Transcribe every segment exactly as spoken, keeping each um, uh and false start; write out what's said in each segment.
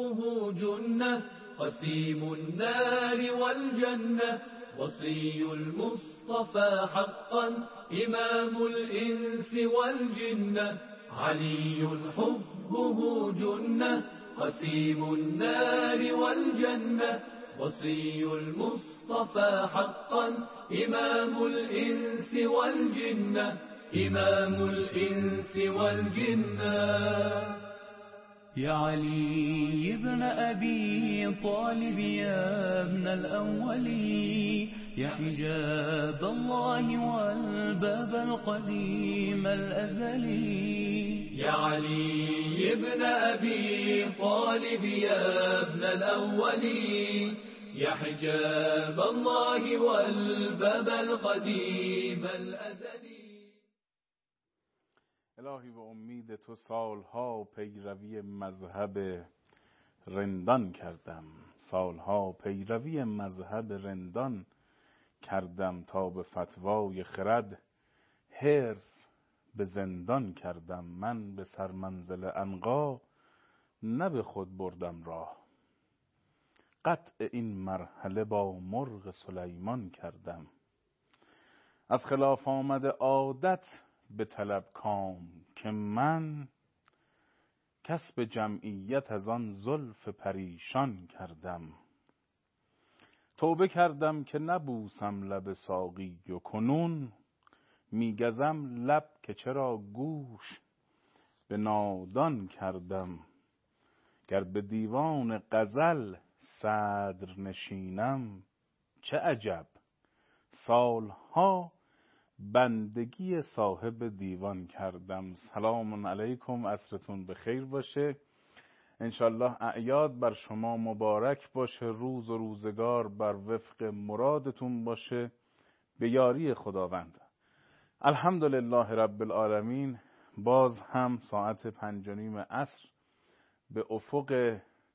حبه جنة قسيم النار والجنة وصي المصطفى حقا إمام الإنس والجنة علي حبه جنة قسيم النار والجنة وصي المصطفى حقا إمام الإنس والجنة إمام الإنس والجنة. يا علي ابن أبي طالب يا ابن الأولي يا حجاب الله والباب القديم الأزلي. يا علي ابن أبي طالب يا ابن الأولي يا حجاب الله والباب القديم الأزلي. الهی به امید تو سالها پیروی مذهب رندان کردم، سالها پیروی مذهب رندان کردم، تا به فتوای خرد حرص به زندان کردم. من به سرمنزل عنقا نه به خود بردم راه، قطع این مرحله با مرغ سلیمان کردم. از خلاف آمد عادت به طلب کام که من، کسب جمعیت از آن زلف پریشان کردم. توبه کردم که نبوسم لب ساقی و کنون میگزم لب که چرا گوش به نادان کردم. گر به دیوان غزل صدر نشینم چه عجب، سالها بندگی صاحب دیوان کردم. سلام علیکم، عصرتون بخیر باشه. انشالله اعیاد بر شما مبارک باشه، روز و روزگار بر وفق مرادتون باشه به یاری خداوند. الحمدلله رب العالمین. باز هم ساعت پنج و نیم عصر به افق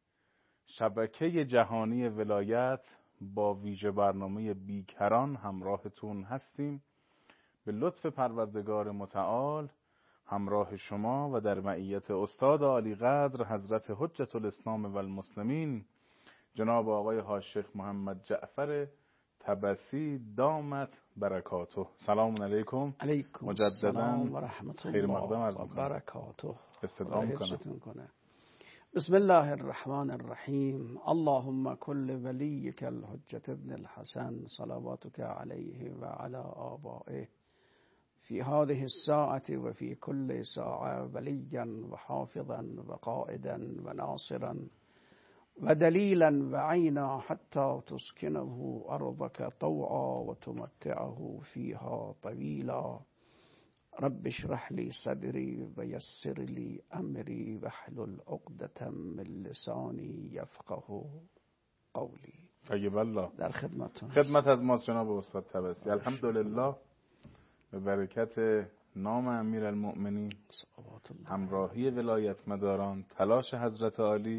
شبکه جهانی ولایت با ویژه برنامه بیکران همراهتون هستیم. به لطف پروردگار متعال همراه شما و در معیت استاد عالی قدر حضرت حجت الاسلام و المسلمین جناب آقای حاج شیخ محمد جعفر تبسی دامت برکاته. سلام علیکم. علیکم السلام و رحمت الله و برکاته. استدعا میکنم. بسم الله الرحمن الرحیم. اللهم كل وليك الحجة ابن الحسن صلواتك عليه وعلى آبائه في هذه الساعة وفي كل ساعة وليا وحافظا وقائدا وناصرا ودليلا وعينا حتى تسكنه أرضك طوعا وتمتعه فيها طويلا. رب اشرح لي صدري ويسر لي أمري واحلل عقدة من لساني يفقه قولي. طیب الله. در خدمتتون. خدمت از ماست جناب استاد تبسی. الحمدلله به برکت نام امیرالمؤمنین، همراهی ولایت مداران، تلاش حضرت عالی،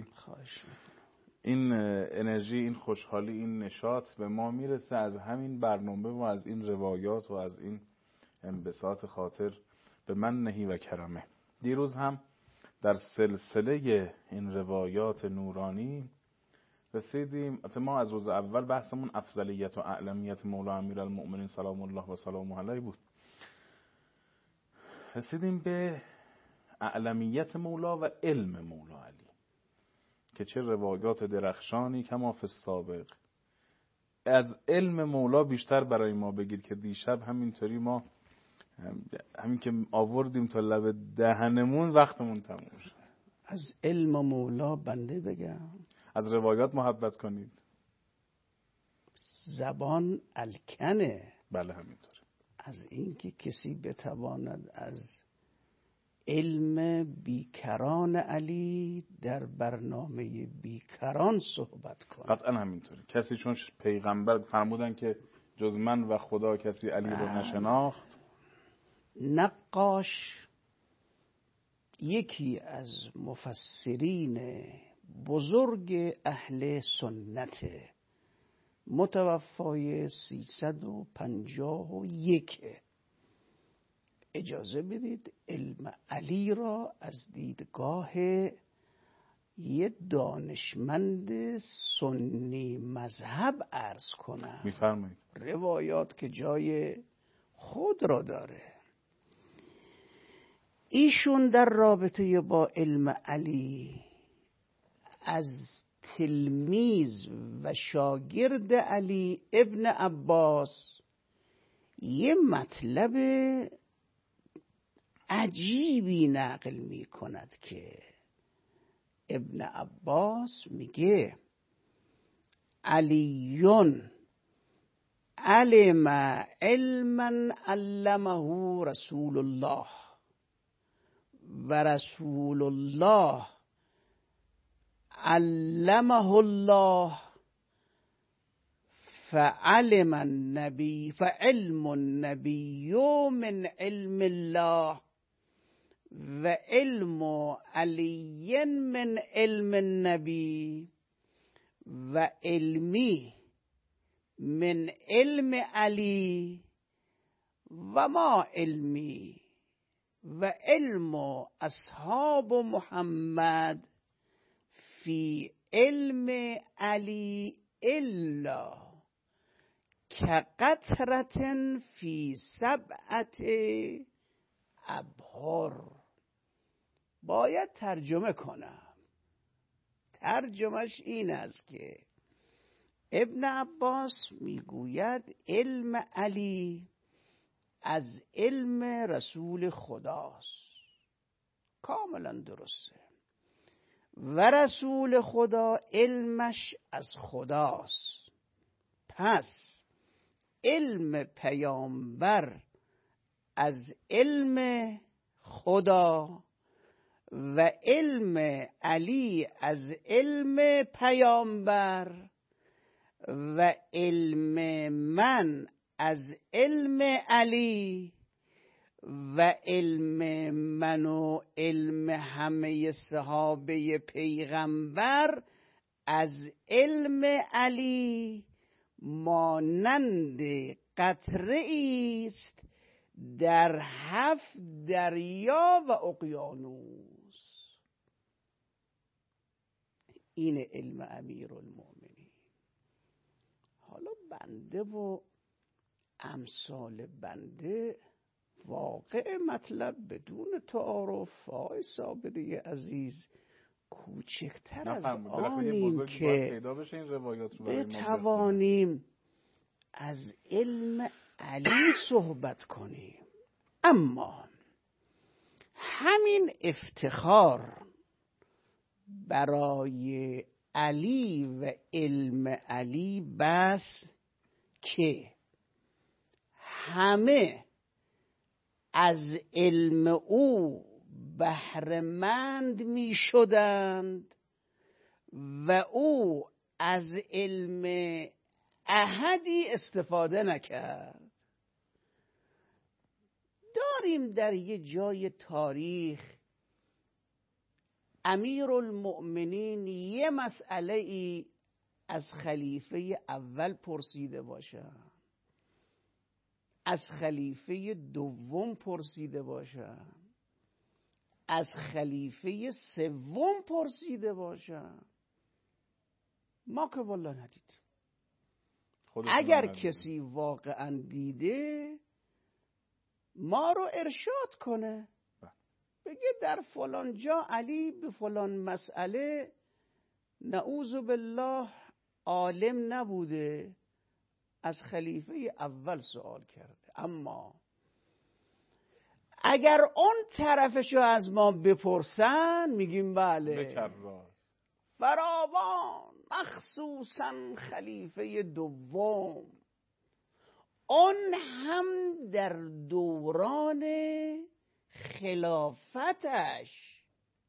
این انرژی، این خوشحالی، این نشاط به ما میرسه از همین برنامه و از این روایات و از این انبساط خاطر به من نهی و کرمه. دیروز هم در سلسله این روایات نورانی رسیدیم. ما از روز اول بحثمون افضلیت و اعلمیت مولا امیرالمؤمنین سلام الله و سلامه علیه بود. رسیدیم به اعلمیت مولا و علم مولا علی که چه روایات درخشانی کما فی السابق. از علم مولا بیشتر برای ما بگید که دیشب همینطوری ما همین که آوردیم تا لب دهنمون وقتمون تموم شد. از علم مولا بنده بگم، از روایات محبت کنید. زبان الکنه. بله همینطور. از اینکه کسی بتواند از علم بیکران علی در برنامه بیکران صحبت کنه. قطعا همینطوره. کسی چون پیغمبر فرمودن که جز من و خدا کسی علی رو نشناخت. نقاش یکی از مفسرین بزرگ اهل سنت، متوفای سیصد و پنجاه و یک. اجازه بدید علم علی را از دیدگاه یه دانشمند سنی مذهب عرض کنم. میفرمایید. روایات که جای خود را داره. ایشون در رابطه با علم علی از تلمیذ و شاگرد علی ابن عباس یه مطلب عجیبی نقل می کند که ابن عباس میگه علیون علم علما علمه رسول الله و رسول الله علمه الله فعلم النبی فعلم النبی من علم الله و علم علی من علم النبی و علمی من علم علی و ما علمی و علم اصحاب محمد فی علم علی الا كقطرة فی سبعة ابحر. باید ترجمه کنم. ترجمهش این است که ابن عباس میگوید علم علی از علم رسول خداست. کاملا درسته. و رسول خدا علمش از خداست. پس علم پیامبر از علم خدا و علم علی از علم پیامبر و علم من از علم علی و علم من و علم همه صحابه پیغمبر از علم علی مانند قطره است در هفت دریا و اقیانوس. این علم امیرالمؤمنین. حالا بنده و امثال بنده واقع مطلب بدون تعارف آقای صابری عزیز کوچکتر از آنیم که بتوانیم از علم علی صحبت کنیم. اما همین افتخار برای علی و علم علی بس که همه از علم او بهره‌مند می شدند و او از علم احدی استفاده نکرد. داریم در یه جای تاریخ امیرالمؤمنین یه مسئله ای از خلیفه اول پرسیده باشند، از خلیفه دوم پرسیده باشند، از خلیفه سوم پرسیده باشند، ما که والا ندیدیم. اگر کسی واقعا دیده ما رو ارشاد کنه، بگه در فلان جا علی به فلان مسئله نعوذ بالله عالم نبوده، از خلیفه اول سوال کرده. اما اگر اون طرفشو از ما بپرسن میگیم بله فراوان، مخصوصا خلیفه دوم، اون هم در دوران خلافتش.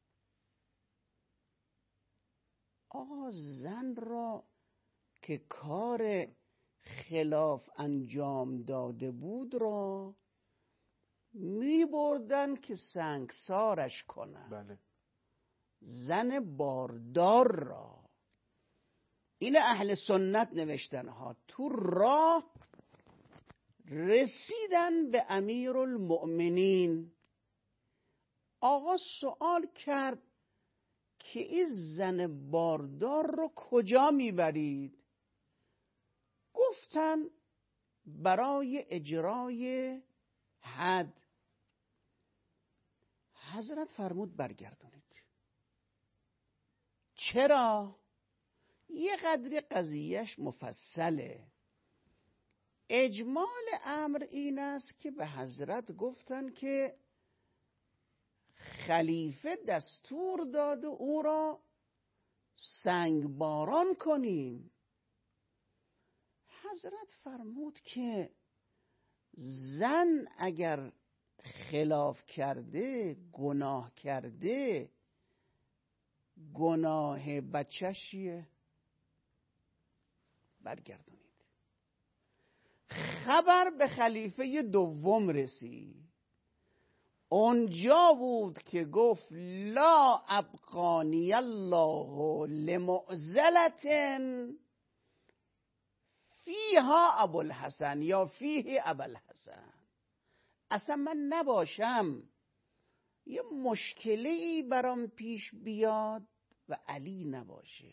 آقا زن را که کار خلاف انجام داده بود را می بردن که سنگسارش کنن. بله. زن باردار را، این اهل سنت نوشتن ها، تو راه رسیدن به امیرالمؤمنین. آقا سوال کرد که این زن باردار رو کجا میبرید؟ گفتن برای اجرای حد. حضرت فرمود برگردونید. چرا؟ یه قدری قضیهش مفصله. اجمال امر این است که به حضرت گفتن که خلیفه دستور داد و او را سنگباران کنیم. حضرت فرمود که زن اگر خلاف کرده، گناه کرده، گناه بچه‌ش چیه؟ برگردونید. خبر به خلیفه دوم رسید. اونجا بود که گفت لا ابقانی الله لمعزلة فیها ابوالحسن یا فیه ابوالحسن. اصلا من نباشم یه مشکلی برام پیش بیاد و علی نباشه.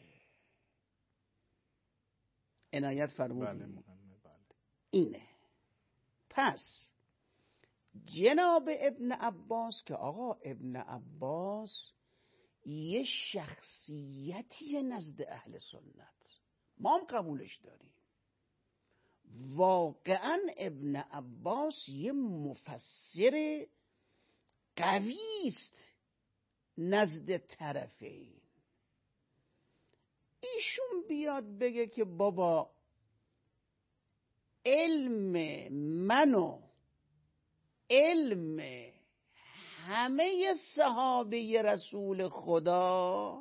عنایت فرمودید. اینه. پس جناب ابن عباس که آقا ابن عباس یه شخصیتی نزد اهل سنت، ما هم قبولش داریم. واقعا ابن عباس یه مفسر قوی است نزد طرفین. ایشون بیاد بگه که بابا علم منو علم همه صحابه رسول خدا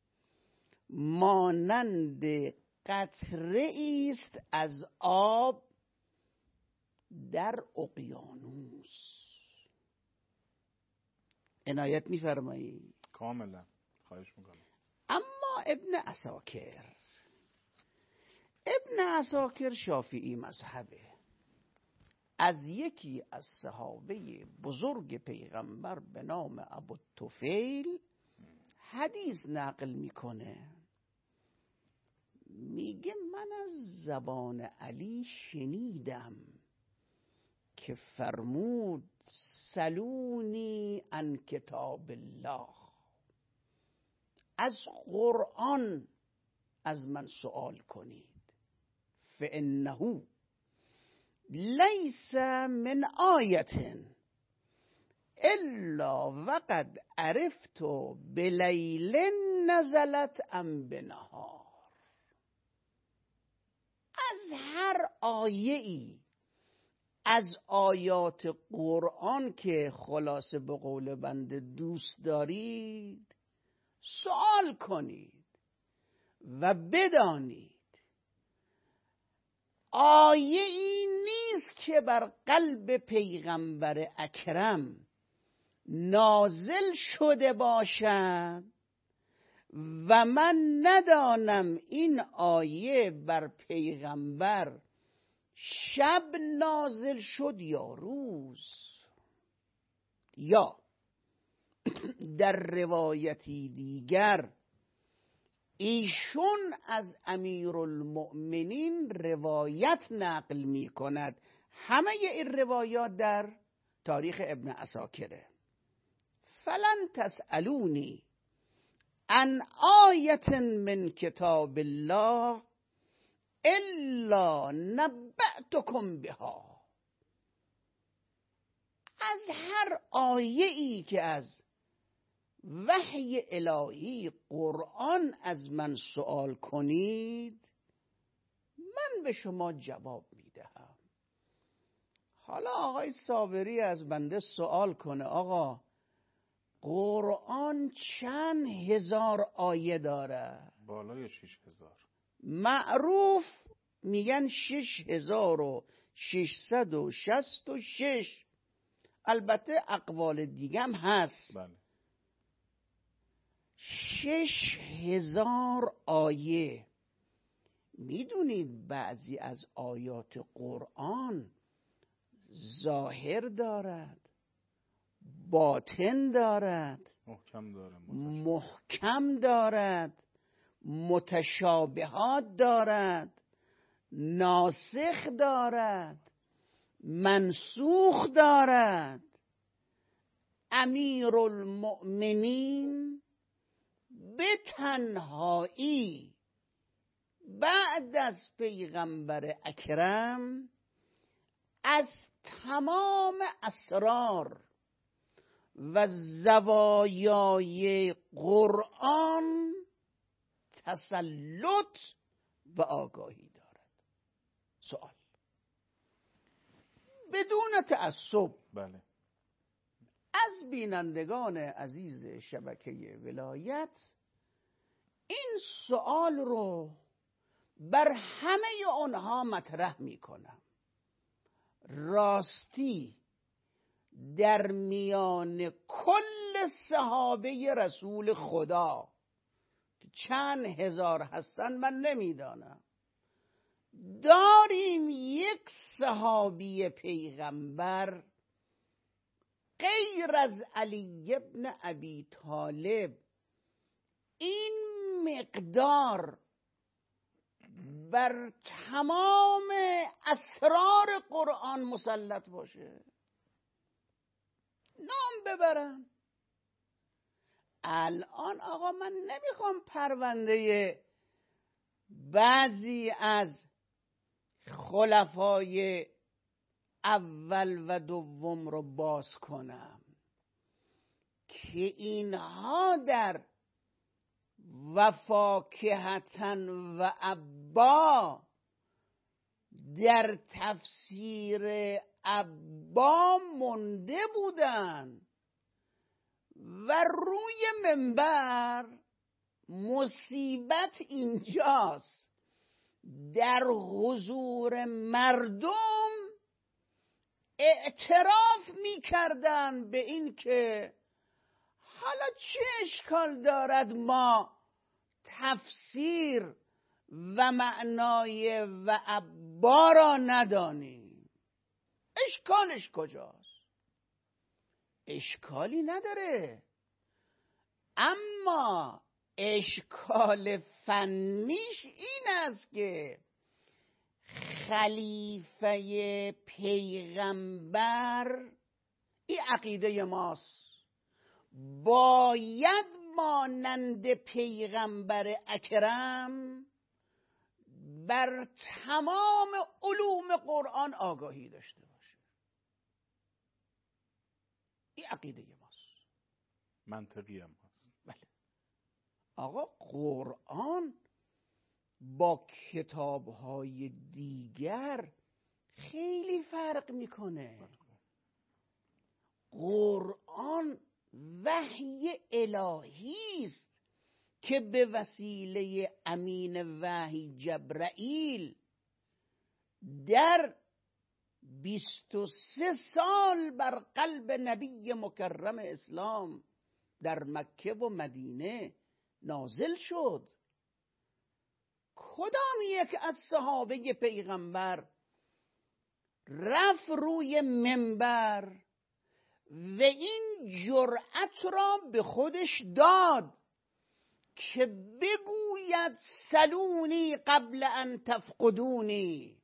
مانند قطره است از آب در اقیانوس. عنایت می‌فرمایید؟ کاملا، خواهش میکنم. اما ابن عساکر ابن عساکر شافعی مذهبه، از یکی از صحابه بزرگ پیغمبر به نام ابوالطفیل حدیث نقل میکنه. میگه من از زبان علی شنیدم که فرمود سلونی عن کتاب الله، از قرآن از من سؤال کنید. فانه لیس من آیة الا وقد عرفت بلیل نزلت ام بنهار. از هر آیه ای از آیات قرآن که خلاصه به قول بنده دوست دارید سوال کنید و بدانید آیه ای نیست که بر قلب پیغمبر اکرم نازل شده باشد و من ندانم این آیه بر پیغمبر شب نازل شد یا روز. یا در روایتی دیگر ایشون از امیرالمؤمنین روایت نقل می کند. همه این روایات در تاریخ ابن عساکره. فلن تسألونی عن آیة من کتاب الله الا نبأتکم بها. از هر آیه ای که از وحی الهی قرآن از من سوال کنید من به شما جواب میدهم. حالا آقای صابری از بنده سوال کنه آقا قرآن چند هزار آیه داره؟ بالای شش هزار. معروف میگن شش هزار و ششصد و شست و شش. البته اقوال دیگه هم هست. بله. شش هزار آیه. میدونید بعضی از آیات قرآن ظاهر دارد، باطن دارد. محکم داره محکم دارد، متشابهات دارد، ناسخ دارد، منسوخ دارد. امیرالمؤمنین به تنهایی بعد از پیغمبر اکرم از تمام اسرار و زوایای قرآن تسلط و آگاهی دارد. سوال بدون تعصب بله. از بینندگان عزیز شبکه ولایت این سوال رو بر همه آنها مطرح می کنم. راستی در میان کل صحابه رسول خدا که چند هزار هستن من نمیدانم، داریم یک صحابی پیغمبر غیر از علی ابن ابی طالب این مقدار بر تمام اسرار قرآن مسلط باشه؟ نام ببرم. الان آقا من نمیخوام پرونده بعضی از خلفای اول و دوم رو باز کنم که اینها در وفاکهتن و ابا در تفسیر ابا مونده بودن و روی منبر مصیبت اینجاست در حضور مردم اعتراف میکردن به این که حالا چه اشکال دارد ما تفسیر و معنای و ابا را ندانیم. اشکالش کجاست؟ اشکالی نداره، اما اشکال فنیش این است که خلیفه پیغمبر، این عقیده ماست، باید مانند پیغمبر اکرم بر تمام علوم قرآن آگاهی داشته باشه. این عقیده ماست، منطقی هم هست. بله. آقا قرآن با کتاب‌های دیگر خیلی فرق میکنه. قرآن وحی الهی است که به وسیله امین وحی جبرائیل در بیست و سه سال بر قلب نبی مکرم اسلام در مکه و مدینه نازل شد. کدام یک از صحابه پیغمبر رفت روی منبر و این جرأت را به خودش داد که بگوید سلونی قبل ان تفقدونی،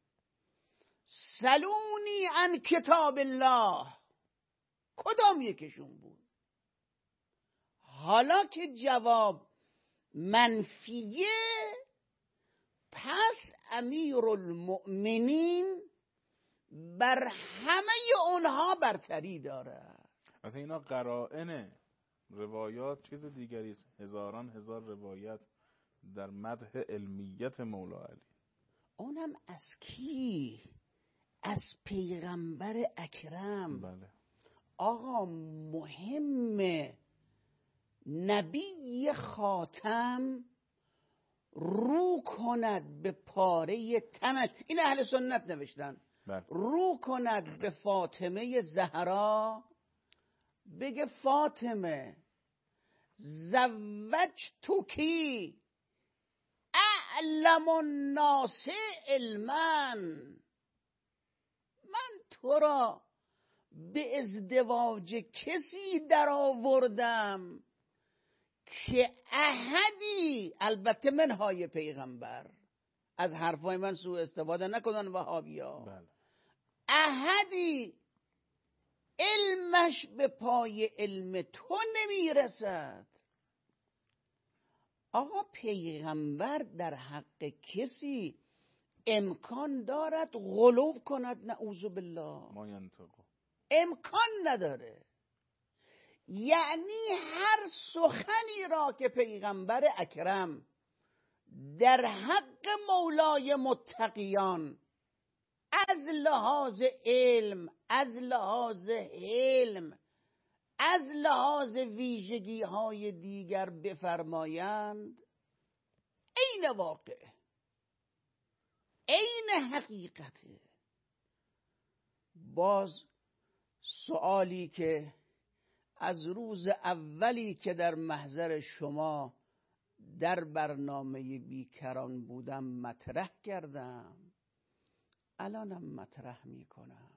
سلونی عن کتاب الله؟ کدام یکشون بود؟ حالا که جواب منفیه، پس امیرالمؤمنین بر همه اونها برتری داره. مثلا اینا قرائن روایات چیز دیگری است. هزاران هزار روایت در مدح علمیت مولا علی، اونم از کی؟ از پیغمبر اکرم. بله. آقا مهمه نبی خاتم رو کند به پاره تنش، این اهل سنت نوشتن، بله. رو کند به فاطمه زهرا، بگه فاطمه زوجتکی اعلم الناس علما، من تو را به ازدواج کسی در آوردم که احدی، البته منهای پیغمبر، از حرفای من سوء استفاده نکنن وهابیا، بله. احدی علمش به پای علم تو نمیرسد. آقا پیغمبر در حق کسی امکان دارد غلو کند؟ نعوذ بالله، ما ینطقو، امکان نداره. یعنی هر سخنی را که پیغمبر اکرم در حق مولای متقیان از لحاظ علم، از لحاظ حلم، از لحاظ ویژگی های دیگر بفرمایند، عین واقع، عین حقیقته. باز سوالی که از روز اولی که در محضر شما در برنامه بیکران بودم مطرح کردم، الانم مطرح میکنم.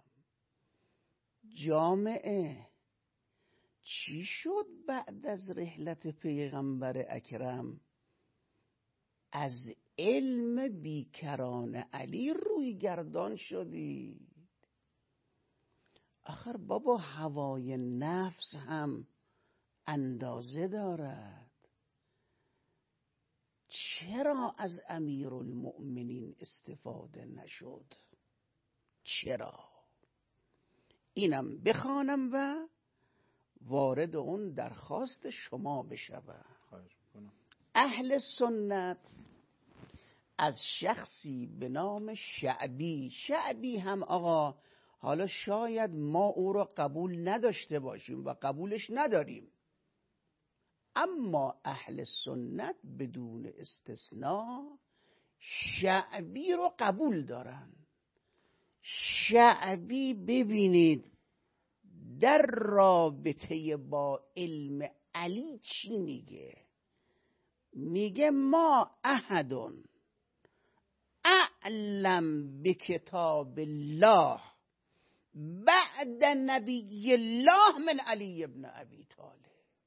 جامعه چی شد بعد از رحلت پیغمبر اکرم از علم بیکران علی روی گردان شدید؟ آخر بابا هوای نفس هم اندازه دارد. چرا از امیرالمؤمنین استفاده نشد؟ چرا؟ اینم بخوانم و وارد اون درخواست شما بشوم. اهل سنت از شخصی به نام شعبی، شعبی هم آقا حالا شاید ما او را قبول نداشته باشیم و قبولش نداریم، اما اهل سنت بدون استثناء شعبی رو قبول دارن. شعبی ببینید در رابطه با علم علی چی میگه؟ میگه ما احدون اعلم بکتاب الله بعد نبی الله من علی ابن ابی طالب.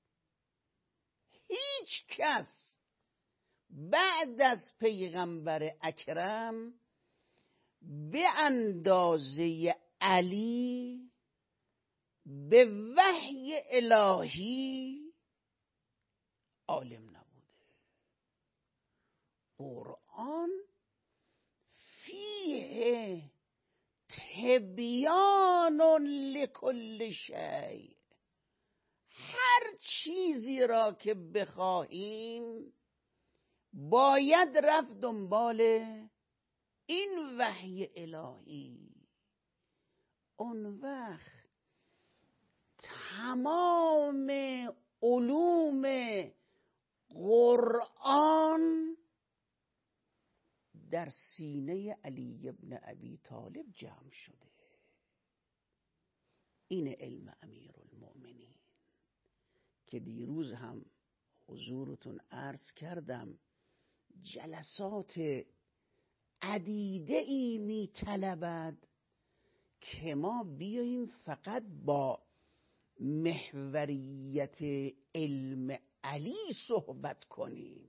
هیچ کس بعد از پیغمبر اکرم به اندازه علی به وحی الهی عالم نبوده. قرآن فیه تبیان لکل شیء، هر چیزی را که بخواهیم باید رفت دنبال این وحی الهی. اون وقت تمام علوم قرآن در سینه علی ابن ابی طالب جمع شده. این علم امیرالمؤمنین که دیروز هم حضورتون عرض کردم جلسات عدیده ای می طلبد که ما بیاییم فقط با محوریت علم علی صحبت کنیم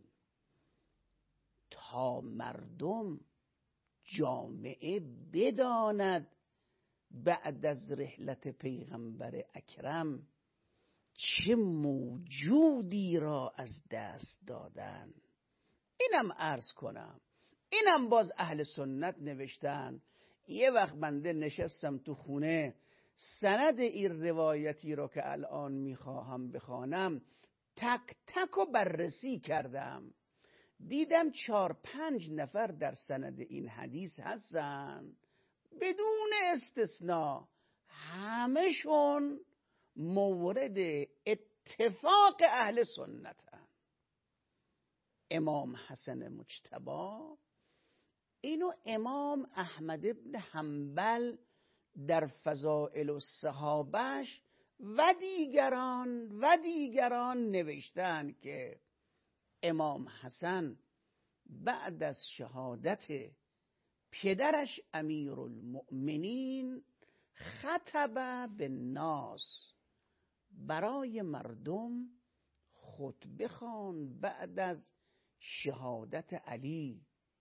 تا مردم جامعه بداند بعد از رحلت پیغمبر اکرم چه موجودی را از دست دادن. اینم عرض کنم، اینم باز اهل سنت نوشتن. یه وقت بنده نشستم تو خونه سند این روایتی را که الان میخواهم بخوانم تک تک و بررسی کردم، دیدم چار پنج نفر در سند این حدیث هستن بدون استثناء، همشون مورد اتفاق اهل سنتن. امام حسن مجتبی اینو امام احمد ابن حنبل در فضائل الصحابهش و دیگران و دیگران نوشتن که امام حسن بعد از شهادت پدرش امیرالمؤمنین خطب به ناس، برای مردم خطبه خوان بعد از شهادت علی.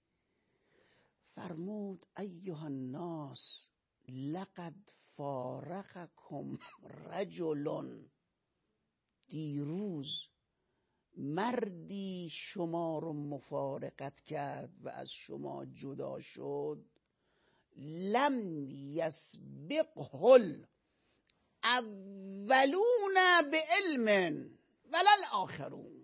فرمود ایها الناس لقد فارقکم رجل، دیروز مردی شما رو مفارقت کرد و از شما جدا شد. لم یسبقه الاولون بعلم ولا الاخرون.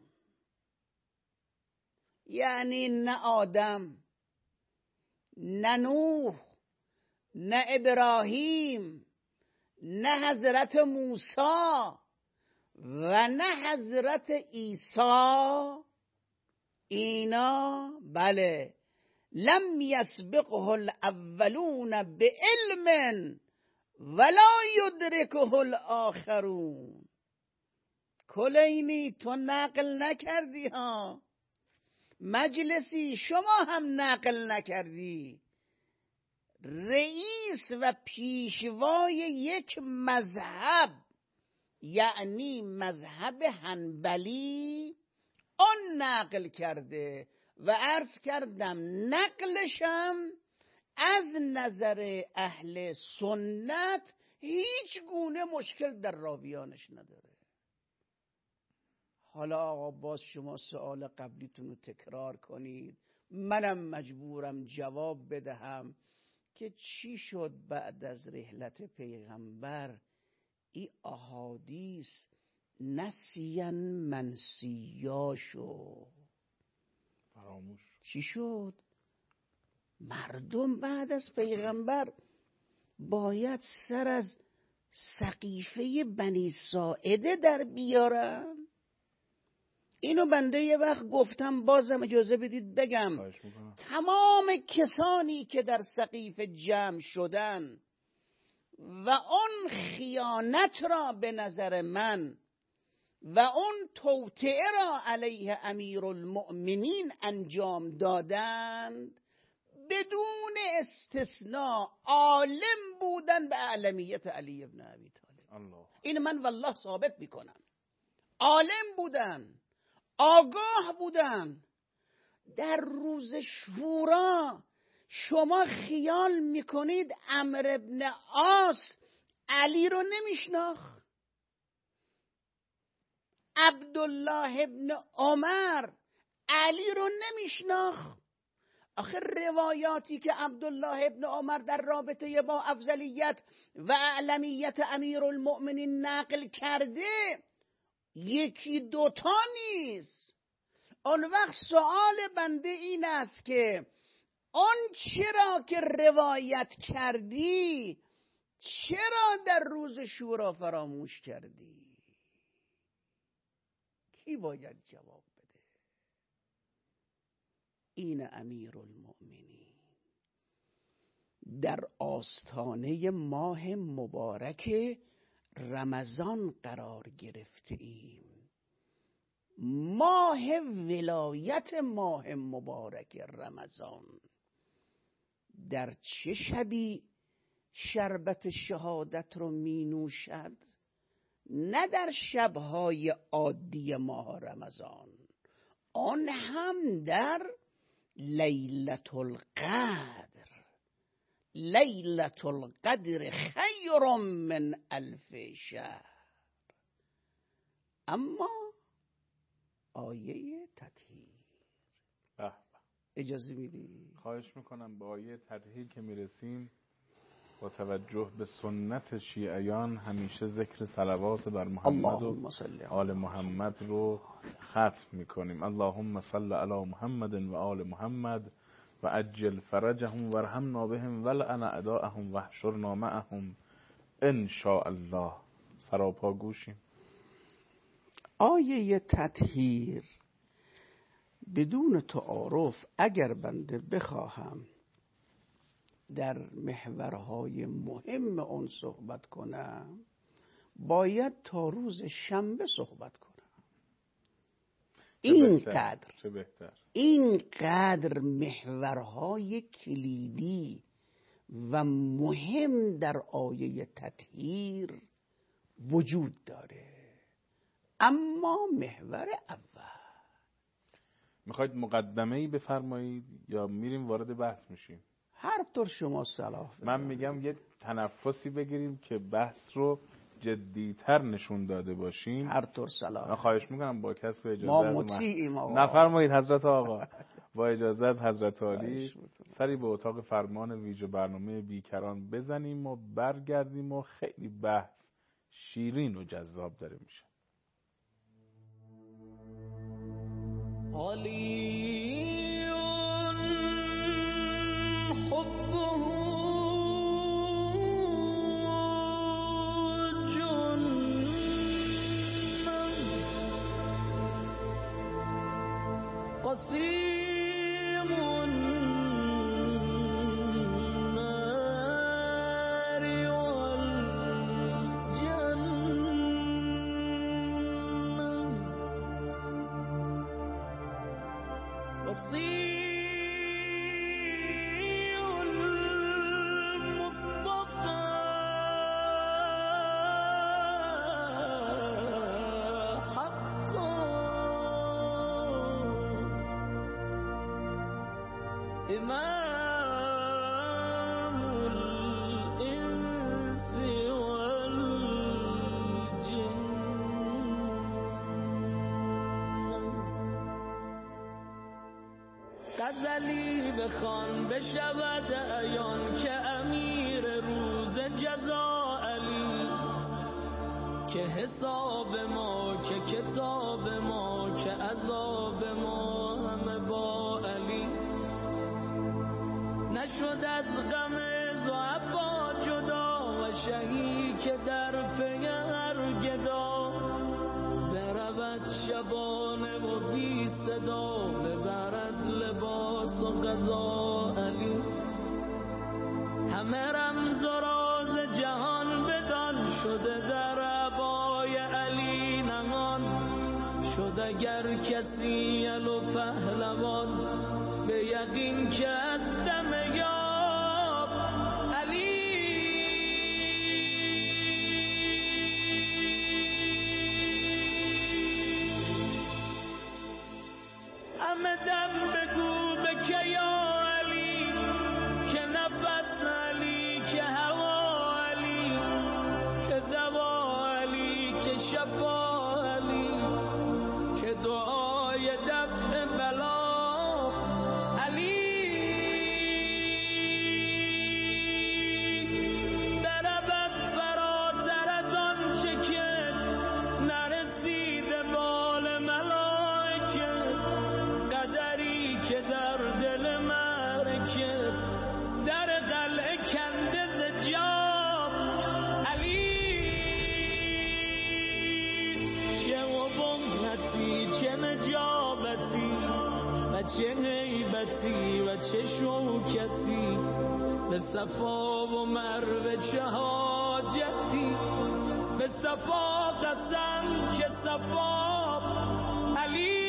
یعنی نه آدم، نه نوح، نه ابراهیم، نه حضرت موسی و نه حضرت عیسی، اینا بله لم یسبقه الاولون بعلم ولا یدرکه الاخرون. کلینی تو نقل نکردی ها، مجلسی شما هم نقل نکردی. رئیس و پیشوای یک مذهب یعنی مذهب حنبلی آن نقل کرده و عرض کردم نقلشم از نظر اهل سنت هیچ گونه مشکل در راویانش نداره. حالا آقا باز شما سوال قبلیتون رو تکرار کنید، منم مجبورم جواب بدهم که چی شد بعد از رحلت پیغمبر ای احادیث نسیان منسیا شد. فراموش چی شد؟ مردم بعد از پیغمبر باید سر از سقیفه بنی ساعده در بیارن. اینو بنده یه وقت گفتم، بازم اجازه بدید بگم. تمام کسانی که در سقیفه جمع شدن و اون خیانت را به نظر من و اون توطئه را علیه امیرالمؤمنین انجام دادند بدون استثناء عالم بودن به اعلمیت علی ابن ابی طالب. این من والله ثابت میکنم. عالم بودن، آگاه بودن. در روز شورا شما خیال میکنید عمرو ابن عاص علی رو نمیشناخت؟ عبدالله ابن عمر علی رو نمیشناخت؟ آخر روایاتی که عبدالله ابن عمر در رابطه با افضلیت و اعلمیت امیرالمؤمنین نقل کرده یکی دوتا نیست. اون وقت سوال بنده این است که آن چرا که روایت کردی چرا در روز شورا فراموش کردی؟ کی باید جواب بده؟ این امیرالمؤمنین در آستانه ماه مبارک رمضان قرار گرفته ایم. ماه ولایت ماه مبارک رمضان. در چه شبی شربت شهادت رو می نوشد؟ نه در شبهای عادی ماه رمضان، آن هم در لیلة القدر. لیلة القدر خیر من الف شهر. اما آیه تطهیر، اجازه میدی؟ خواهش میکنم. با آیه تطهیر که میرسیم با توجه به سنت شیعیان همیشه ذکر صلوات بر محمد و آل محمد رو ختم میکنیم. اللهم صل علی محمد و آل محمد و عجل فرجهم وارحمنا بهم ولعن اعداءهم واحشرنا معهم ان شاء الله. سراپا گوشیم. آیه تطهیر بدون تعارف اگر بنده بخواهم در محورهای مهم اون صحبت کنم باید تا روز شنبه صحبت کنم. اینقدر چه بهتر. اینقدر محورهای کلیدی و مهم در آیه تطهیر وجود داره. اما محور اول. میخواید مقدمه‌ای بفرمایید یا میریم وارد بحث میشیم؟ هر طور شما صلاح. من میگم یه تنفسی بگیریم که بحث رو جدیتر نشون داده باشیم. هر طور صلاح. من خواهش میکنم با کسب اجازه ما از مطیعیم آقا. نفرمایید حضرت آقا. با اجازه از حضرت عالی سری به اتاق فرمان ویژه برنامه بیکران بزنیم و برگردیم و خیلی بحث شیرین و جذاب داره میشه. علی حبه جنة قسيم النار والجنة وصي المصطفى حقا إمام الإنس والجن. غزلی بخوان بشود عیان که امیر روز جزا علیست، که حساب ما که کتاب ما که عذاب ما همه با علی. نشد از غم ضعفا جدا و شهی که در پی هر گدا. برود شبانه و بی صدا ببرد لباس و غذا علیست. همه رمز و راز جهان بدان شده در عبای علی نهان. شد اگر کسی الو پهلوان به یقین که از دم یاب علی. همه دم بگو به که یا علی، که نفس علی، که هوا علی، که دوا علی، که شفا علی، که دعای دفع بلا علی. دربت فراتر از آن چه که نرسیده بال ملائکه. قدری که در دل مرکه در قلعه کنده ز جام علی. چه مبهتی چه نجابتی و چه هیبتی و چه شوکتی، به صفا و مروه چه حاجتی. به صفا قسم که صفا علی.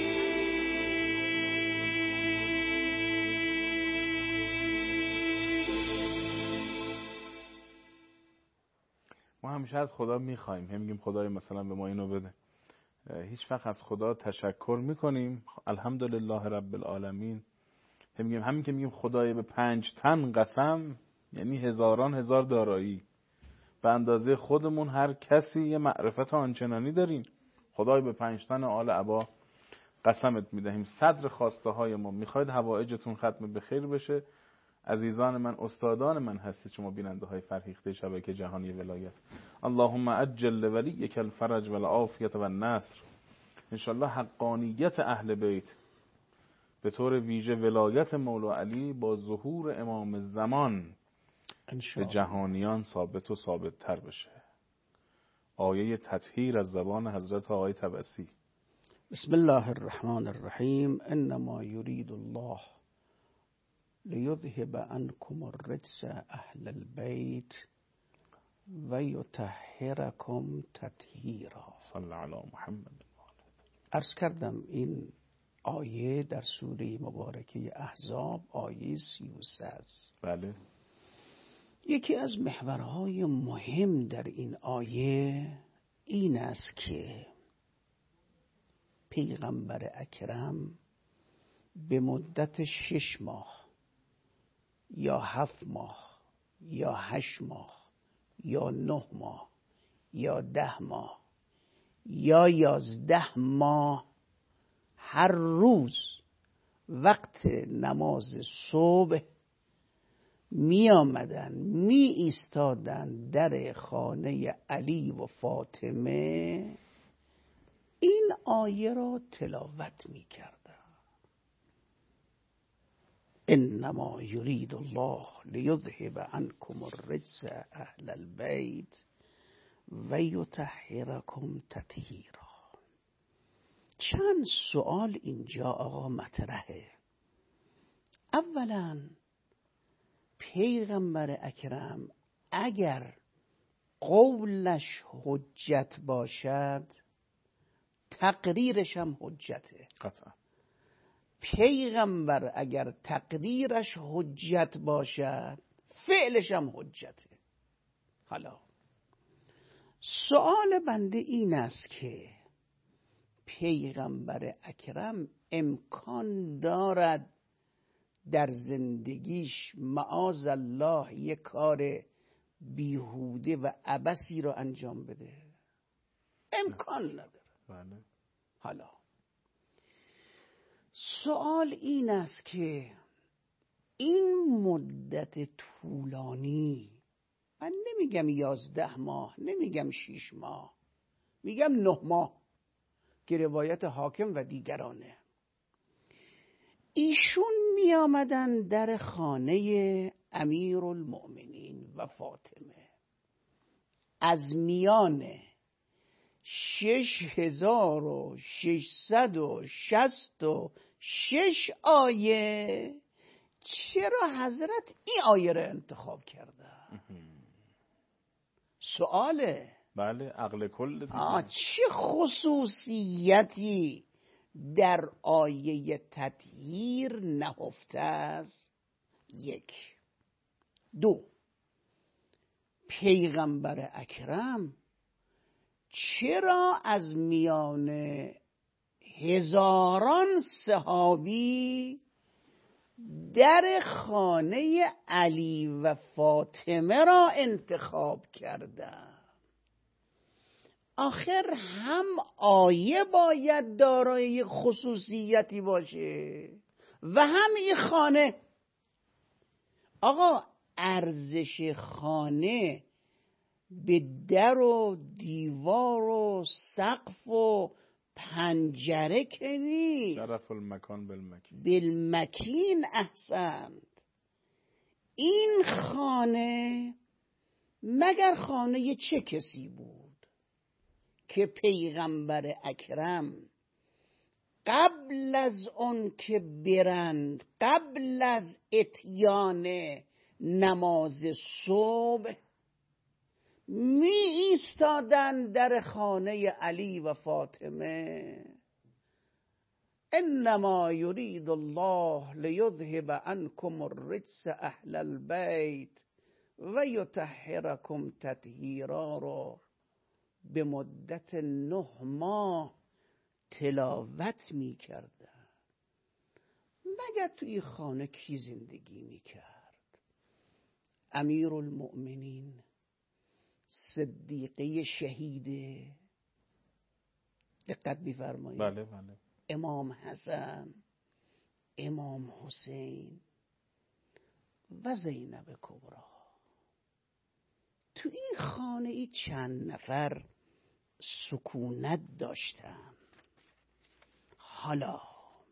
ما همیشه از خدا میخوایم، هم میگیم خدای مثلا به ما اینو بده. هیچ وقت از خدا تشکر میکنیم الحمدلله رب العالمین. هم میگیم همین که میگیم خدای به پنج تن قسم، یعنی هزاران هزار دارایی. به اندازه خودمون هر کسی یه معرفت آنچنانی داریم. خدای به پنج تن آل عبا قسمت میدهیم. صدر خواسته های ما. میخواید حوائجتون ختم به خیر بشه؟ عزیزان من، استادان من هستید شما بیننده های فرهیخته شبکه جهانی ولایت. اللهم عجل لولیک الفرج والعافیت والنصر. انشالله حقانیت اهل بیت به طور ویژه ولایت مولا علی با ظهور امام زمان به جهانیان ثابت و ثابت تر بشه. آیه تطهیر از زبان حضرت آقای طبسی. بسم الله الرحمن الرحیم. انما یرید الله لیذهب عنکم الرجس اهل البیت و یطهرکم تطهیرا. صلی علی محمد. عرض کردم این آیه در سوره مبارکه احزاب آیه سی و سه است. بله. یکی از محورهای مهم در این آیه این است که پیغمبر اکرم به مدت شش ماه یا هفت ماه یا هشت ماه یا نه ماه یا ده ماه یا یازده ماه هر روز وقت نماز صبح می آمدن می ایستادن در خانه علی و فاطمه این آیه را تلاوت می کردن. انما یرید الله لیذهب عنکم الرجس اهل البیت و یطهرکم تطهیرا. چند سوال اینجا آقا مطرحه. اولا پیغمبر اکرم اگر قولش حجت باشد تقریرش هم حجته. قطعا. پیغمبر اگر تقریرش حجت باشد فعلش هم حجته. حالا سوال بنده این است که پیغمبر اکرم امکان دارد در زندگیش معاذ الله یک کار بیهوده و عبثی رو انجام بده؟ امکان نداره. بله. حالا سوال این است که این مدت طولانی، من نمیگم یازده ماه، نمیگم شیش ماه، میگم نه ماه که روایت حاکم و دیگرانه، ایشون می آمدن در خانه امیرالمؤمنین و فاطمه. از میان شش هزار و ششصد و شست و شش آیه چرا حضرت این آیه را انتخاب کردن؟ سواله. بله، عقل کل دیگه. چه خصوصیتی در آیه تطهیر نهفته است؟ یک. دو، پیغمبر اکرم چرا از میان هزاران صحابی در خانه علی و فاطمه را انتخاب کردند؟ آخر هم آیه باید دارای خصوصیتی باشه و هم این خانه. آقا ارزش خانه به در و دیوار و سقف و پنجره که نیست. شرف المکان بالمکین. بالمکین احسنت. این خانه مگر خانه چه کسی بود که پیغمبر اکرم قبل از اون که برند، قبل از اتیان نماز صبح می ایستادن در خانه علی و فاطمه؟ انما یرید الله لیذهب عنکم الرجس اهل البیت و یطهرکم تطهیرا رو به مدت نه ماه تلاوت می کردن. مگر توی خانه کی زندگی می کرد؟ امیرالمؤمنین، صدیقه شهیده، دقت بفرمایید. بله بله. امام حسن، امام حسین و زینب کبرا. تو این خانه ای چند نفر سکونت داشتن. حالا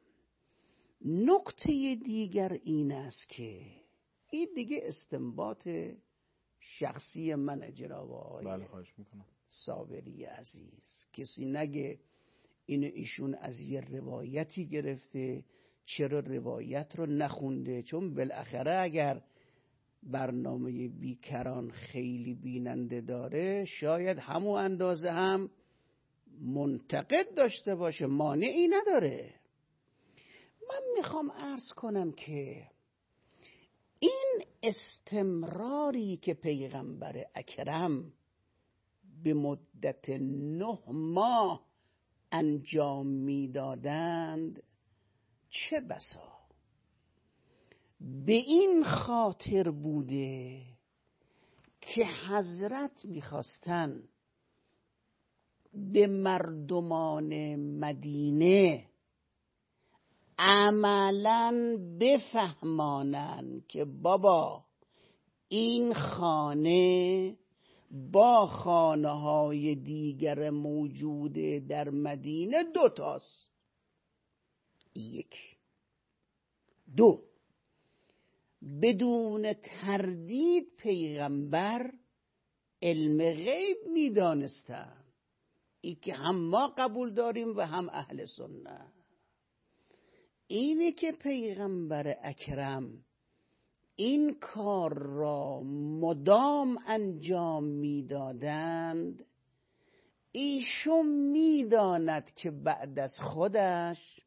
نکته دیگر این است که این دیگه استنباط شخصی من جناب آقای بله خواهش میکنم صابری عزیز، کسی نگه این ایشون از یه روایتی گرفته چرا روایت رو نخونده، چون بالاخره اگر برنامه بیکران خیلی بیننده داره شاید همون اندازه هم منتقد داشته باشه، مانعی نداره. من میخوام عرض کنم که این استمراری که پیغمبر اکرم به مدت نه ماه انجام میدادند چه بسا به این خاطر بوده که حضرت میخواستن به مردمان مدینه عملاً بفهمانن که بابا این خانه با خانه های دیگر موجود در مدینه دو تاست. یک. دو، بدون تردید پیغمبر علم غیب میدانستن، این که هم ما قبول داریم و هم اهل سنت. اینه که پیغمبر اکرم این کار را مدام انجام میدادند. ایشون میداند که بعد از خودش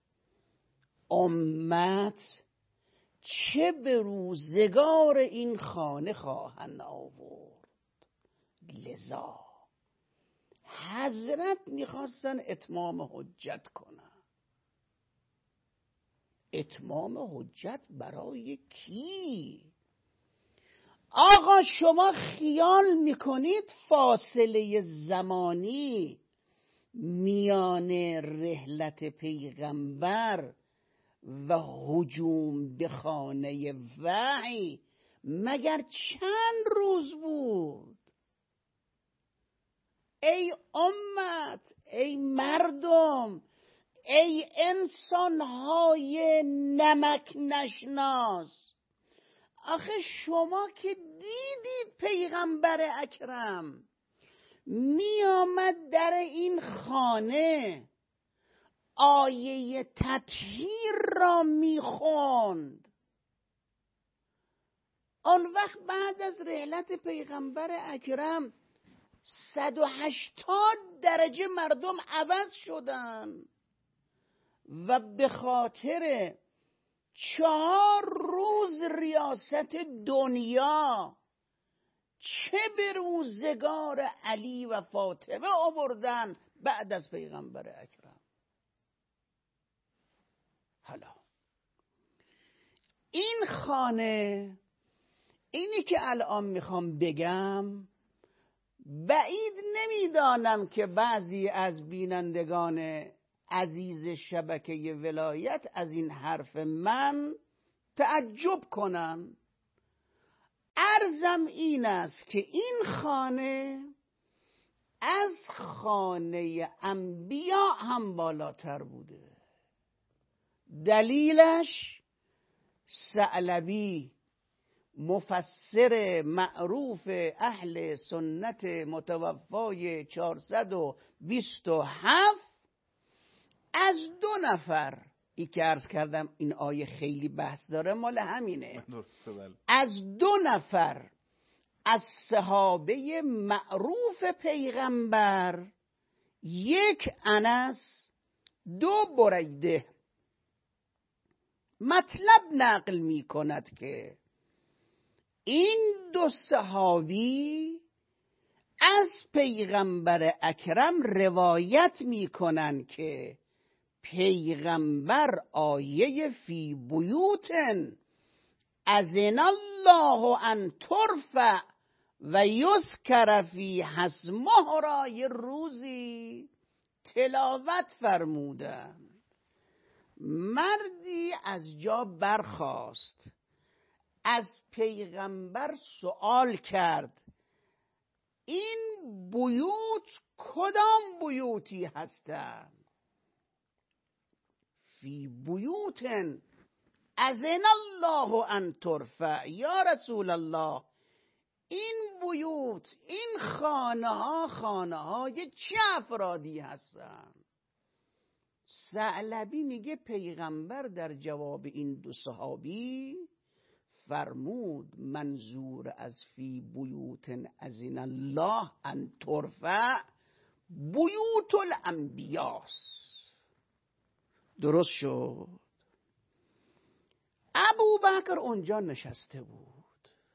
امت چه به روزگار این خانه خواهند آورد. لذا حضرت میخواستن اتمام حجت کنن. اتمام حجت برای کی؟ آقا شما خیال میکنید فاصله زمانی میان رحلت پیغمبر و هجوم به خانه وحی مگر چند روز بود؟ ای امت، ای مردم، ای انسانهای نمک نشناس، آخه شما که دیدید پیغمبر اکرم می آمد در این خانه آیه تطهیر را می خوند. آن وقت بعد از رحلت پیغمبر اکرم صد و هشتاد درجه مردم عوض شدن و به خاطر چهار روز ریاست دنیا چه به روزگار علی و فاطمه آوردن بعد از پیغمبر اکرم. حالا این خانه، اینی که الان میخوام بگم، بعید نمیدانم که بعضی از بینندگان عزیز شبکه ولایت از این حرف من تعجب کنن. عرضم این است که این خانه از خانه انبیا هم بالاتر بوده. دلیلش ثعلبی مفسر معروف اهل سنت متوفای چهارصد و بیست و هفت از دو نفر، ای که عرض کردم این آیه خیلی بحث داره، مال همینه، از دو نفر از صحابه معروف پیغمبر، یک انس، دو بریده، مطلب نقل می کند که این دو صحابی از پیغمبر اکرم روایت می کنند که پیغمبر آیه فی بیوتن اذن الله ان ترفع و یذکر فیها اسمه را یه روزی تلاوت فرمودن. مردی از جا برخاست، از پیغمبر سوال کرد این بیوت کدام بیوتی هستند؟ فی بیوتن اذن الله ان ترفع، یا رسول الله این بیوت، این خانه ها خانه های چه افرادی هستند؟ ثعلبی میگه پیغمبر در جواب این دو صحابی فرمود منظور از فی بیوت اذن الله ان ترفع بیوت الانبیاست. درست شد؟ ابو بکر اونجا نشسته بود،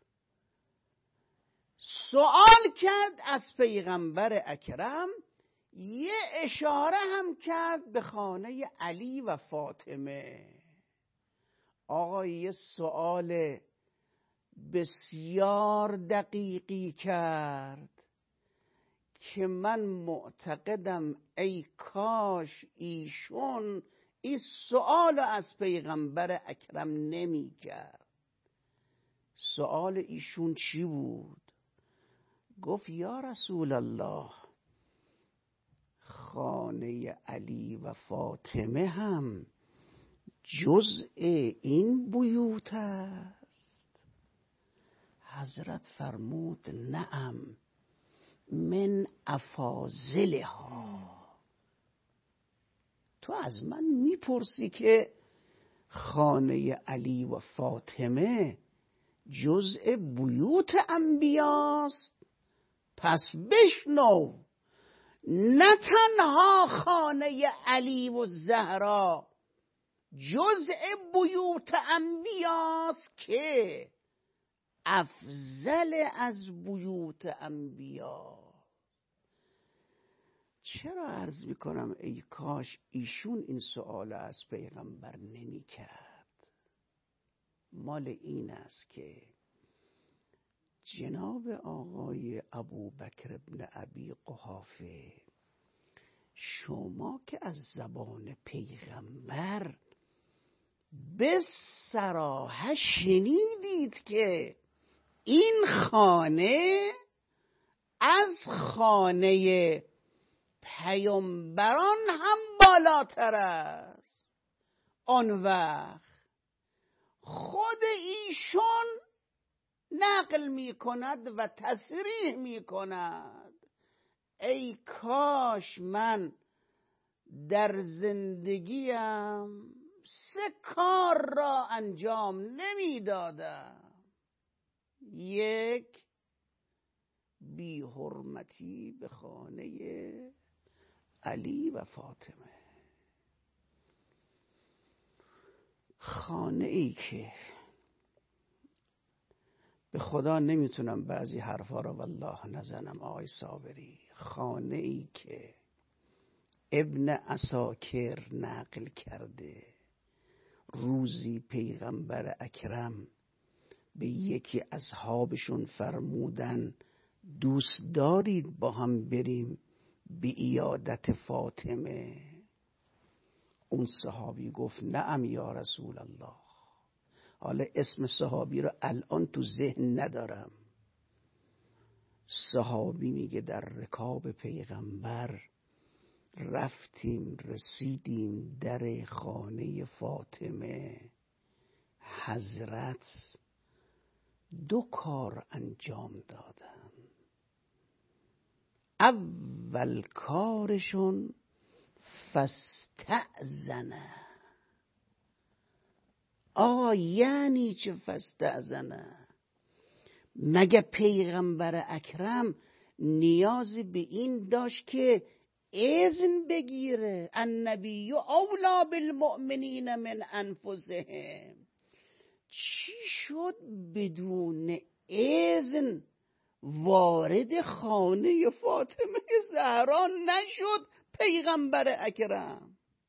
سوال کرد از پیغمبر اکرم یه اشاره هم کرد به خانه علی و فاطمه. آقا یه سوال بسیار دقیقی کرد که من معتقدم ای کاش ایشون این سوال از پیغمبر اکرم نمی کرد. سوال ایشون چی بود؟ گفت یا رسول الله، خانه علی و فاطمه هم جزء این بیوت است؟ حضرت فرمود نعم من افاضلها. تو از من میپرسی که خانه علی و فاطمه جزء بیوت انبیاست؟ پس بشنو، نه تنها خانه علی و زهرا جزء بیوت انبیاست که افضل از بیوت انبیا. چرا عرض میکنم ای کاش ایشون این سوال از پیغمبر نمی کرد؟ مال این است که جناب آقای ابوبکر ابن ابی قحافه، شما که از زبان پیغمبر به صراحت شنیدید که این خانه از خانه پیامبران هم بالاتر است. آن وقت خود ایشون نقل می کند و تصریح می کند ای کاش من در زندگیم سه کار را انجام نمی دادم. یک، بی حرمتی به خانه علی و فاطمه، خانه ای که به خدا نمیتونم بعضی حرفا را والله نزنم آقای صابری، خانه ای که ابن عساکر نقل کرده روزی پیغمبر اکرم به یکی اصحابشون فرمودن دوست دارید با هم بریم به عیادت فاطمه؟ اون صحابی گفت نعم یا رسول الله. حالا اسم صحابی رو الان تو ذهن ندارم. صحابی میگه در رکاب پیغمبر رفتیم رسیدیم در خانه فاطمه، حضرت دو کار انجام دادن. اول کارشون فاستأذنه. آه یعنی چه فاستأذنه؟ مگه پیغمبر اکرم نیازی به این داشت که اذن بگیره؟ النبی اولی بالمؤمنین من انفسهم. چی شد بدون اذن وارد خانه فاطمه زهرا نشد پیغمبر اکرم؟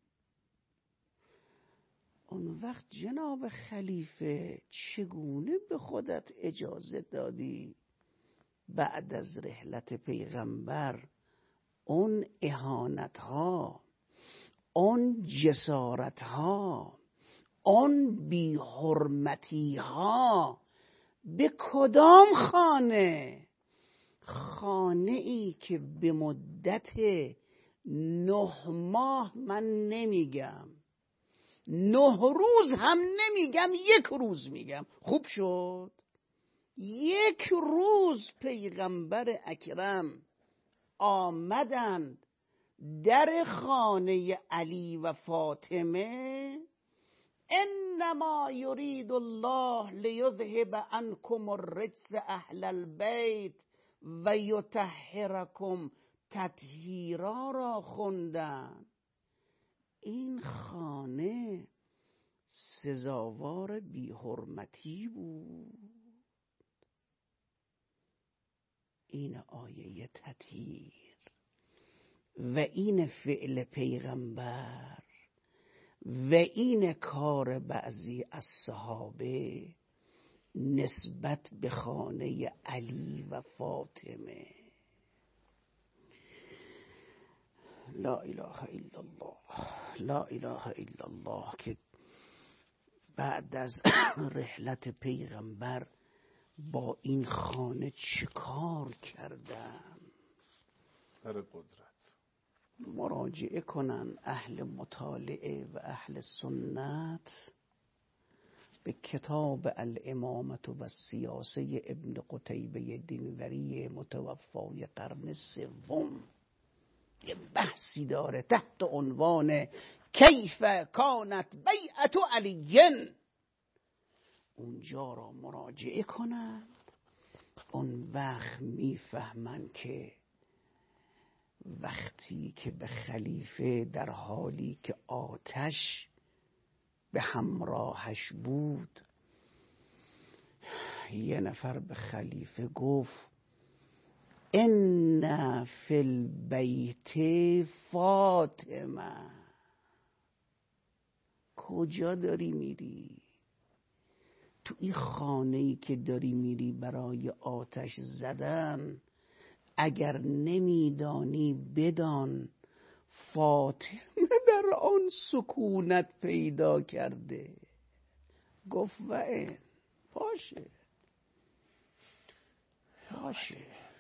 اون وقت جناب خلیفه چگونه به خودت اجازه دادی بعد از رحلت پیغمبر اون اهانت ها، اون جسارت ها، اون بی حرمتی ها به کدام خانه؟ خانه ای که به مدت نه ماه، من نمیگم نه روز هم نمیگم، یک روز میگم، خوب شد یک روز پیغمبر اکرم آمدند در خانه علی و فاطمه. انما یرید الله لیذهب عنکم الرجس اهل البیت و یطهرکم تطهیرا را خوندن. این خانه سزاوار بی حرمتی بود. این آیه تطهیر، و این فعل پیغمبر و این کار بعضی از صحابه نسبت به خانه علی و فاطمه. لا اله الا الله، لا اله الا الله، که بعد از رحلت پیغمبر با این خانه چه کار کردن. سر قدرت مراجعه کنن اهل مطالعه و اهل سنت به کتاب الامامت و سیاسه ابن قتیبه دینوری متوفای قرن سوم. یه بحثی داره تحت عنوان کیف کانت بیعت علیین. اونجا را مراجعه کنند، اون وقت میفهمن که وقتی که به خلیفه در حالی که آتش به همراهش بود، یه نفر به خلیفه گفت ان فی البیت فاطمه. کجا داری میری؟ تو این خانه‌ای که داری میری برای آتش زدن، اگر نمیدانی بدان فاطمه در آن سکونت پیدا کرده. گفت و این باشه باشه.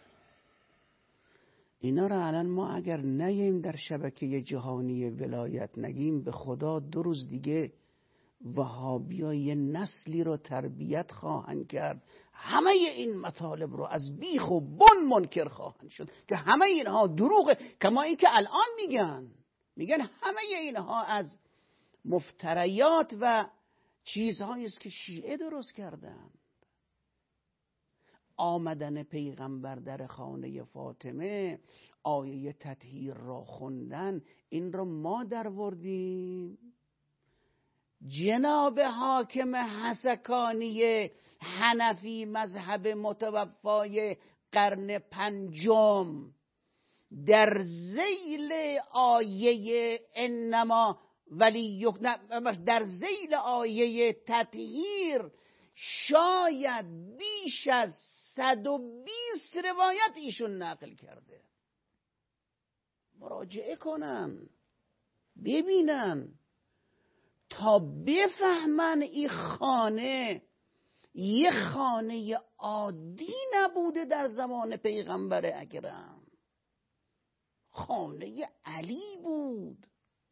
اینا را الان ما اگر نگیم در شبکه جهانی ولایت نگیم، به خدا دو روز دیگه وهابی‌ها یه نسلی رو تربیت خواهند کرد، همه این مطالب رو از بیخ و بن منکر خواهند شد که همه اینها دروغه. کما این که الان میگن میگن همه اینها از مفتریات و چیزهایی است که شیعه درست کردن. آمدن پیغمبر در خانه فاطمه، آیه تطهیر را خوندن، این را ما دروردیم. جناب حاکم حسکانی حنفی مذهب متوفای قرن پنجم در ذیل آیه انما ولی در ذیل آیه تطهیر شاید بیش از صد و بیست روایت ایشون نقل کرده. مراجعه کنن ببینن تا بفهمن این خانه یه خانه عادی نبوده در زمان پیغمبر اکرم. خانه علی بود،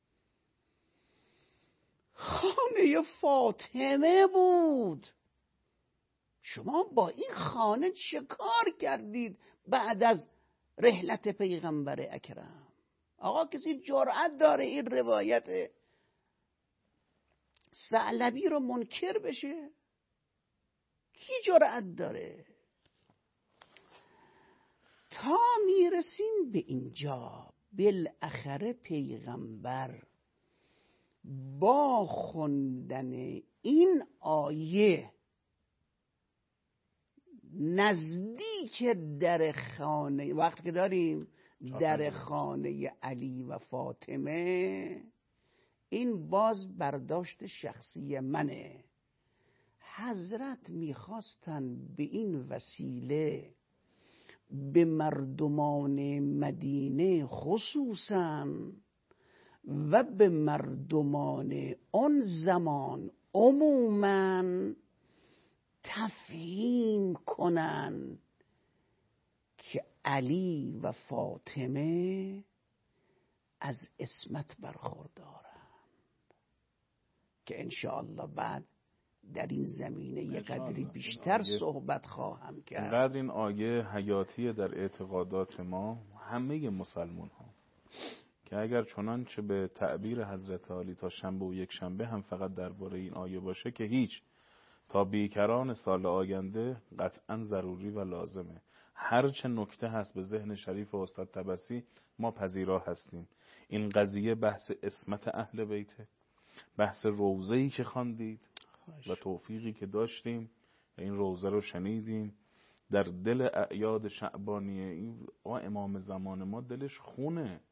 خانه فاطمه بود. شما با این خانه چه کار کردید بعد از رحلت پیغمبر اکرم؟ آقا کسی جرأت داره این روایت ثعلبی رو منکر بشه؟ کی جرأت داره؟ تا میرسیم به اینجا بالاخره پیغمبر با خوندن این آیه نزدیک در خانه، وقتی که داریم در خانه علی و فاطمه، این باز برداشت شخصی منه، حضرت میخواستن به این وسیله به مردمان مدینه خصوصاً و به مردمان آن زمان عموماً تفهیم کنن که علی و فاطمه از عصمت برخوردارند، که انشاءالله بعد در این زمینه یه قدری بیشتر صحبت خواهم کرد. اینقدر این آیه حیاتی در اعتقادات ما همه مسلمان ها که اگر چنانچه به تعبیر حضرت علی تا شنبه و یک شنبه هم فقط درباره این آیه باشه که هیچ، تا بیکران سال آینده قطعا ضروری و لازمه. هرچه نکته هست به ذهن شریف استاد طبسی ما پذیرا هستیم. این قضیه بحث عصمت اهل بیته، بحث روضه‌ای که خواندید و توفیقی که داشتیم و این روضه رو شنیدیم در دل اعیاد شعبانیه. این امام زمان ما دلش خونه،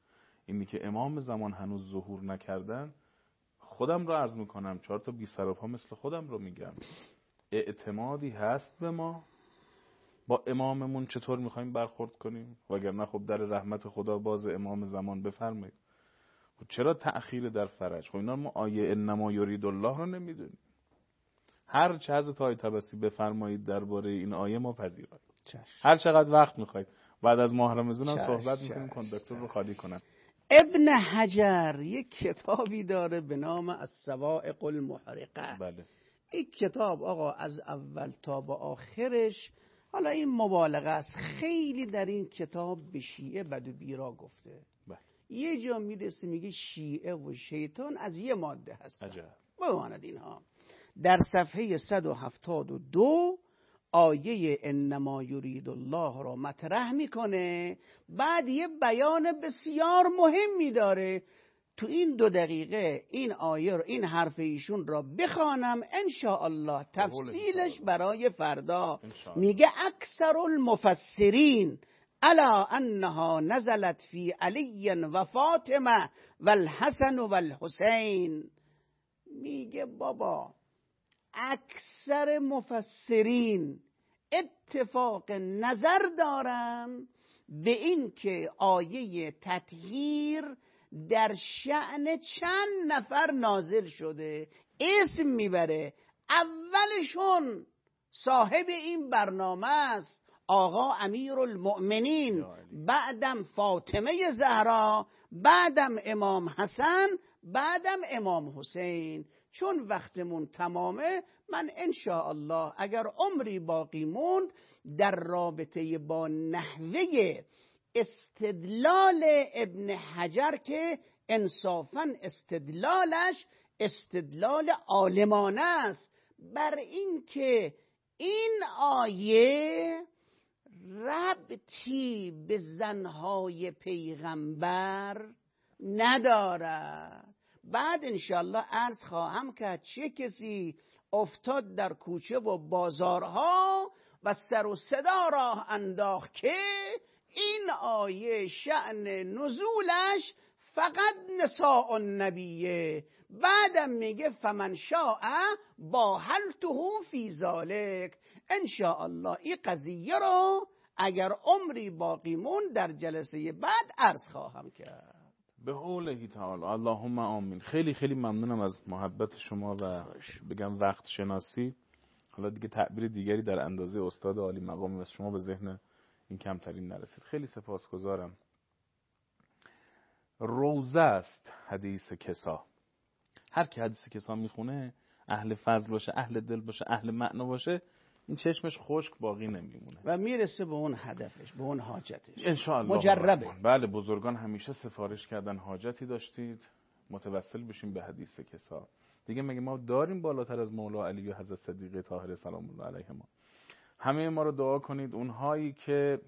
اینی که امام زمان هنوز ظهور نکردن، خودم رو عرض میکنم، چهار تا بی سر و پا مثل خودم رو میگم، اعتمادی هست به ما با اماممون چطور میخوایم برخورد کنیم؟ وگرنه خب در رحمت خدا باز امام زمان بفرمایید. خب چرا تأخیر در فرج؟ خب اینا ما آیه انما یرید الله رو نمیدونیم. هر چه حضرت آیه طبسی بفرمایید درباره این آیه ما پذیراییم. هر چقدر وقت میخواید بعد از ماه رمضان هم صحبت میکنیم، کانداکتور رو خالی کنن. ابن حجر یک کتابی داره به نام الصواعق المحرقه. بله. این کتاب آقا از اول تا به آخرش، حالا این مبالغه است، خیلی در این کتاب به شیعه بد و بیرا گفته. بله. یه جا میرسه میگه شیعه و شیطان از یه ماده هستن. عجب. بماند اینها. در صفحه صد و هفتاد و دو آیه انما یرید الله را مطرح میکنه، بعد یه بیان بسیار مهمی داره. تو این دو دقیقه این آیه رو، این حرف ایشون را بخوانم ان شاء الله، تفصیلش برای فردا. میگه اکثر المفسرین الا انها نزلت فی علی و فاطمه و الحسن و الحسین. میگه بابا اکثر مفسرین اتفاق نظر دارن به این که آیه تطهیر در شأن چند نفر نازل شده. اسم میبره، اولشون صاحب این برنامه است آقا امیرالمؤمنین، بعدم فاطمه زهرا، بعدم امام حسن، بعدم امام حسین. چون وقتمون تمامه، من انشاءالله اگر عمری باقی موند در رابطه با نحوه استدلال ابن حجر که انصافاً استدلالش استدلال عالمانه است بر این که این آیه ربطی به زنهای پیغمبر ندارد. بعد انشالله عرض خواهم کرد چه کسی افتاد در کوچه و بازارها و سر و صدا راه انداخت که این آیه شأن نزولش فقط نساء النبیه. بعدم میگه فمن شاء باهلته فی ذالک. انشاءالله این قضیه رو اگر عمری باقی مون در جلسه بعد عرض خواهم کرد. به قوله تعالی اللهم آمین. خیلی خیلی ممنونم از محبت شما و بگم وقت شناسی. حالا دیگه تعبیر دیگری در اندازه استاد عالی مقام از شما به ذهن این کمترین نرسید. خیلی سپاسگزارم. روزه است حدیث کسا. هر کی حدیث کسا میخونه اهل فضل باشه، اهل دل باشه، اهل معنا باشه، این چشمش خشک باقی نمیمونه و میرسه به اون هدفش، به اون حاجتش ان شاء الله. مجربه. بله، بزرگان همیشه سفارش کردن حاجتی داشتید متوسل بشیم به حدیث کسا. دیگه مگه ما داریم بالاتر از مولا علی و حضرت صدیقه طاهره سلام الله علیهما؟ همه ما رو دعا کنید. اونهایی که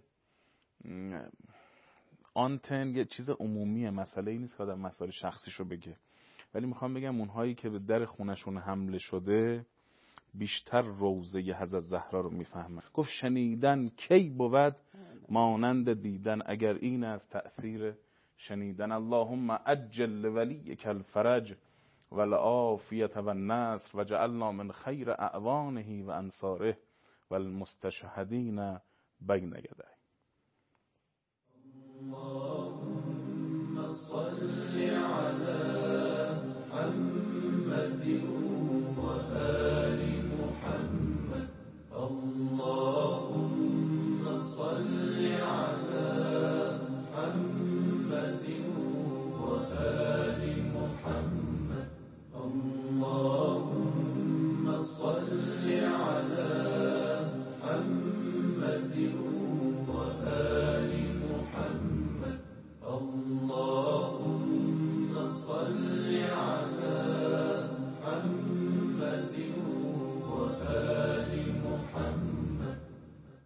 آنتن یه چیز عمومیه، مسئله ای نیست که آدم مسائل شخصیشو بگه، ولی میخوام بگم اونهایی که به در خونشون حمله شده بیشتر روزه حضرت زهرا رو میفهمن. گفت شنیدن کی بود مانند دیدن، اگر این از تأثیر شنیدن. اللهم عجل ولیک الفرج والعافیة والنصر وجعلنا من خیر اعوانه و انصاره والمستشهدین بین یدیه. اللهم صل علی